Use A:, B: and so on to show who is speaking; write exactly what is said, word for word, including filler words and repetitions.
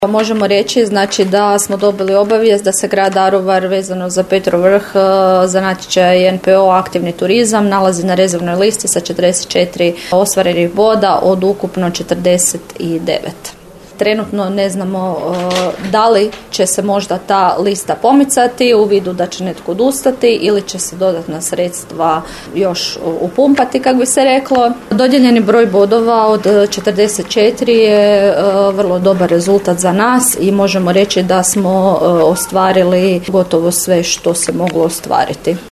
A: Možemo reći znači da smo dobili obavijest da se grad Daruvar vezano za Petrov Vrh za natječaj N P O aktivni turizam nalazi na rezervnoj listi sa četrdeset četiri ostvarenih boda od ukupno četrdeset devet. Trenutno ne znamo da li će se možda ta lista pomicati u vidu da će netko odustati ili će se dodatna sredstva još upumpati, kako bi se reklo. Dodijeljeni broj bodova od četrdeset četiri je vrlo dobar rezultat za nas i možemo reći da smo ostvarili gotovo sve što se moglo ostvariti.